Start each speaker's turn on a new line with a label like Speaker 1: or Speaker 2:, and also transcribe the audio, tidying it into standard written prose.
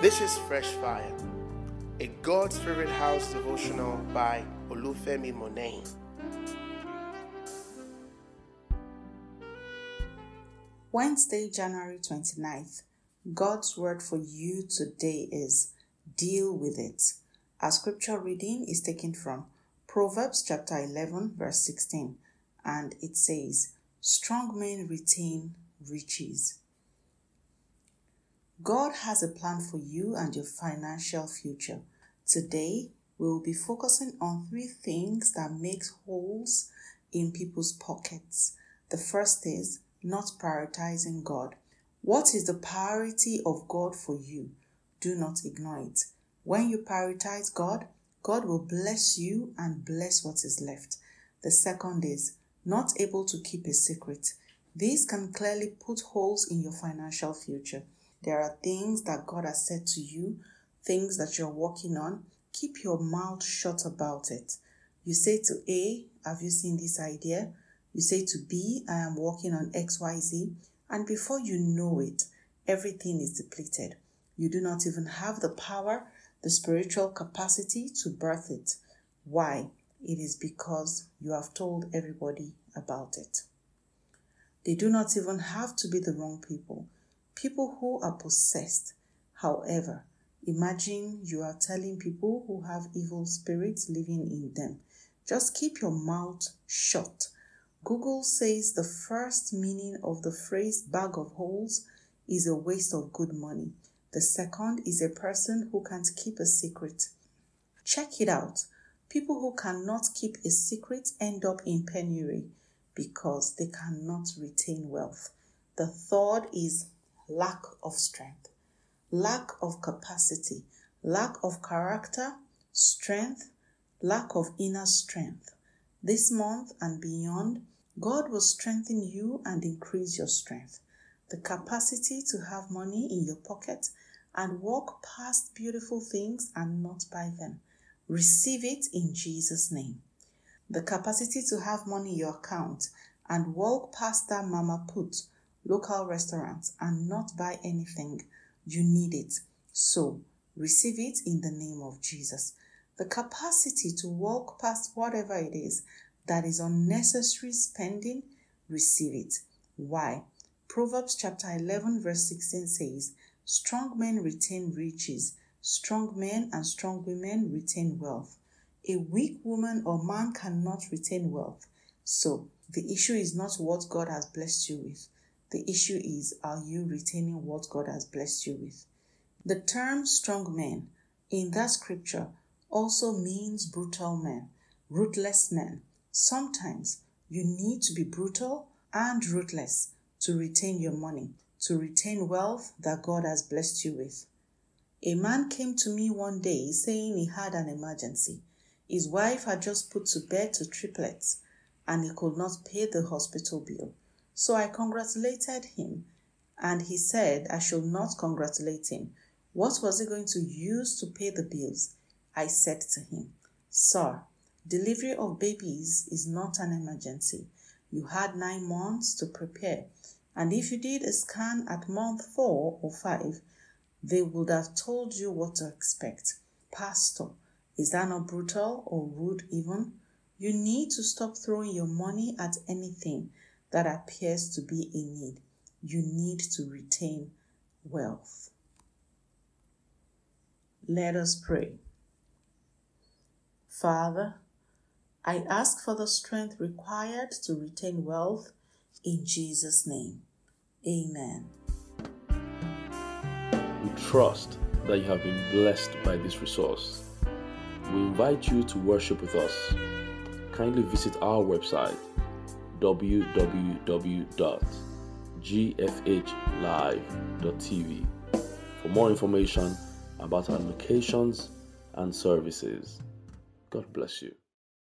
Speaker 1: This is Fresh Fire, a God's Favorite House devotional by Olufemi Monet.
Speaker 2: Wednesday, January 29th. God's word for you today is deal with it. Our scripture reading is taken from Proverbs chapter 11 verse 16, and it says, "Strong men retain riches." God has a plan for you and your financial future. Today, we will be focusing on 3 things that make holes in people's pockets. The first is not prioritizing God. What is the priority of God for you? Do not ignore it. When you prioritize God, God will bless you and bless what is left. The second is not able to keep a secret. This can clearly put holes in your financial future. There are things that God has said to you, things that you're working on. Keep your mouth shut about it. You say to A, "Have you seen this idea?" You say to B, "I am working on XYZ." And before you know it, everything is depleted. You do not even have the power, the spiritual capacity to birth it. Why? It is because you have told everybody about it. They do not even have to be the wrong people. People who are possessed. However, imagine you are telling people who have evil spirits living in them. Just keep your mouth shut. Google says the first meaning of the phrase bag of holes is a waste of good money. The second is a person who can't keep a secret. Check it out. People who cannot keep a secret end up in penury because they cannot retain wealth. The third is lack of strength, lack of capacity, lack of character, strength, lack of inner strength. This month and beyond, God will strengthen you and increase your strength. The capacity to have money in your pocket and walk past beautiful things and not buy them. Receive it in Jesus' name. The capacity to have money in your account and walk past that mama put local restaurants and not buy anything. You need it. So receive it in the name of Jesus. The capacity to walk past whatever it is that is unnecessary spending, receive it. Why? Proverbs chapter 11 verse 16 says, "Strong men retain riches. Strong men and strong women retain wealth." A weak woman or man cannot retain wealth. So the issue is not what God has blessed you with. The issue is, are you retaining what God has blessed you with? The term strong men in that scripture also means brutal men, ruthless men. Sometimes you need to be brutal and ruthless to retain your money, to retain wealth that God has blessed you with. A man came to me one day saying he had an emergency. His wife had just put to bed 2 triplets and he could not pay the hospital bill. So I congratulated him, and he said I should not congratulate him. What was he going to use to pay the bills? I said to him, "Sir, delivery of babies is not an emergency. You had 9 months to prepare, and if you did a scan at month 4 or 5, they would have told you what to expect." Pastor, is that not brutal or rude even? You need to stop throwing your money at anything that appears to be a need. You need to retain wealth. Let us pray. Father, I ask for the strength required to retain wealth in Jesus' name. Amen.
Speaker 3: We trust that you have been blessed by this resource. We invite you to worship with us. Kindly visit our website www.gfhlive.tv for more information about our locations and services. God bless you.